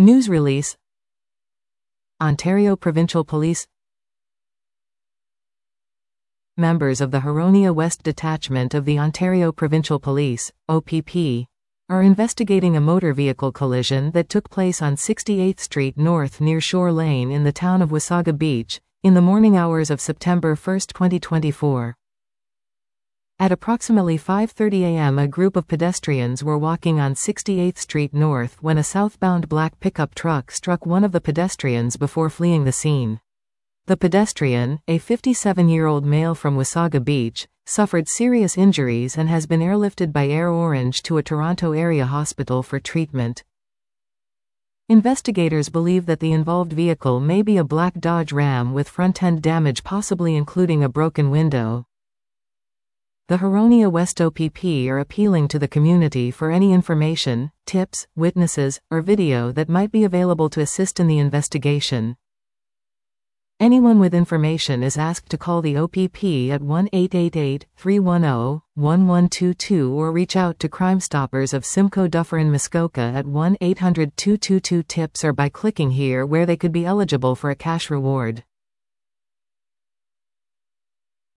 News release. Ontario Provincial Police. Members of the Huronia West Detachment of the Ontario Provincial Police, OPP, are investigating a motor vehicle collision that took place on 68th Street North near Shore Lane in the town of Wasaga Beach, in the morning hours of September 1, 2024. At approximately 5:30 a.m. a group of pedestrians were walking on 68th Street North when a southbound black pickup truck struck one of the pedestrians before fleeing the scene. The pedestrian, a 57-year-old male from Wasaga Beach, suffered serious injuries and has been airlifted by Air Orange to a Toronto area hospital for treatment. Investigators believe that the involved vehicle may be a black Dodge Ram with front-end damage, possibly including a broken window. The Huronia West OPP are appealing to the community for any information, tips, witnesses, or video that might be available to assist in the investigation. Anyone with information is asked to call the OPP at 1-888-310-1122 or reach out to Crime Stoppers of Simcoe Dufferin Muskoka at 1-800-222-TIPS or by clicking here where they could be eligible for a cash reward.